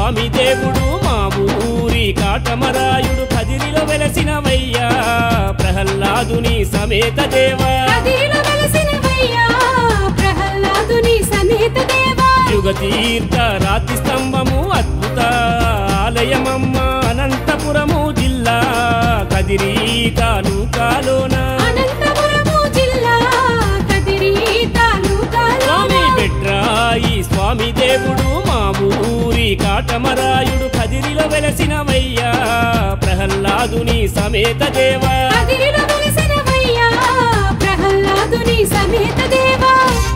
స్వామి దేవుడు మా ఊరి కాటమరాయుడు కదిరిలో వెలసినవయ్యా ప్రహ్లాదుని సమేత దేవా కదిరిలో వెలసినవయ్యా ప్రహ్లాదుని సమేత దేవా యుగతీర్థ రాతి స్తంభము అద్భుత ఆలయమమ్మ అనంతపురము జిల్లా కదిరి తాలూకాలోన అనంతపురము జిల్లా కదిరి తాలూకాలోన స్వామి బెట్రాయి స్వామి దేవుడు మా ఊరి కాటమరాయుడు కదిరిలో వెలసినవయ్యా ప్రహ్లాదుని సమేత దేవా కదిరిలో వెలసినవయ్యా ప్రహ్లాదుని సమేత దేవా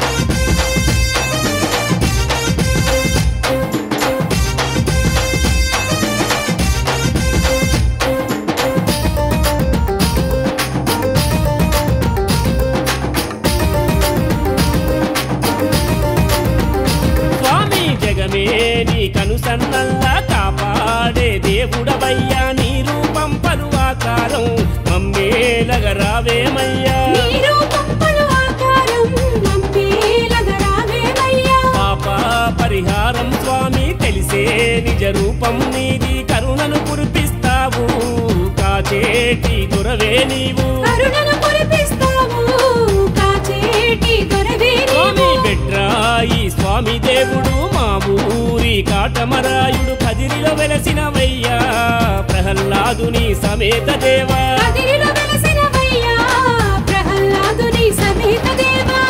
నీ కనుసన్నల్లా కాపాడే దేవుడవయ్యా నీ రూపం పలువాకారం మమ్మేలగా రావేమయ్యా పాప పరిహారం స్వామి తెలిసే నిజ రూపం నీది కరుణను కురిపిస్తావు కాచేటి దొరవే నీవు స్వామి బెట్రాయి స్వామి దేవుడు మా ఊరి కాటమరాయుడు కదిరిలో వెలసినవయ్యా ప్రహ్లాదుని సమేత దేవా కదిరిలో వెలసినవయ్యా ప్రహ్లాదుని సమేత దేవా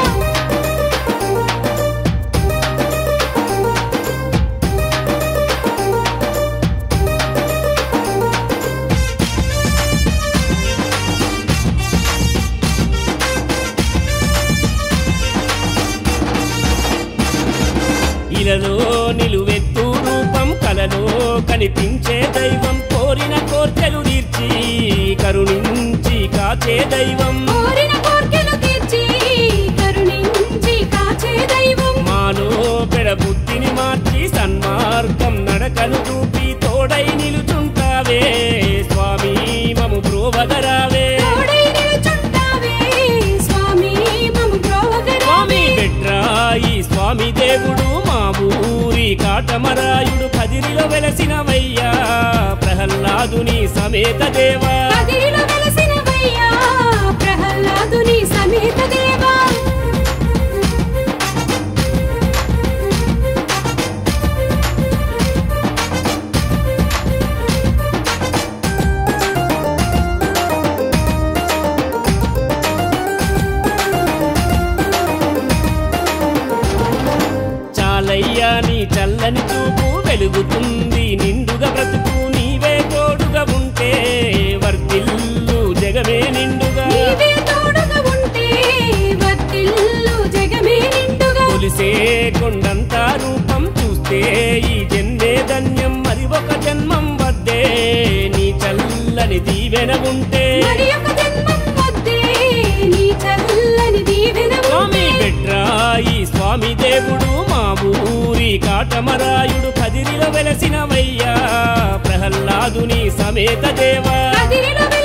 ఇలలో నిలువెత్తు రూపం కలలో కనిపించే దైవం కోరిన కోర్కెలు తీర్చి కరుణించి కాచే దైవం మాలో పెడబుద్ధిని మార్చి సన్మార్గం నడకను చూపి తోడై నిలుచుంటావే స్వామి మము బ్రోవగరావే స్వామి బెట్రాయి స్వామి దేవుడు మా ఊరి కాటమరాయుడు కదిరిలో వెలసినవయ్యా ప్రహ్లాదుని సమేత దేవా కదిరిలో వెలసినవయ్యా ప్రహ్లాదుని సమేత దేవా చాలయ్యా నీ చల్లని చూపు వెలుగుతుంది నిండుగా బ్రతుకు నీవే తోడుగా ఉంటే వర్తిల్లు జగమే నిండుగా కొలిసే కొండంత రూపం చూస్తే ఈ జన్మే ధన్యం మరి ఒక జన్మం వద్దే నీ చల్లని దీవెన ఉంటే స్వామి బెట్రాయి స్వామి దేవుడు మా ఊరి కాటమరాయుడు కదిరిలో వెలసినవయ్యా ప్రహ్లాదుని సమేత దేవా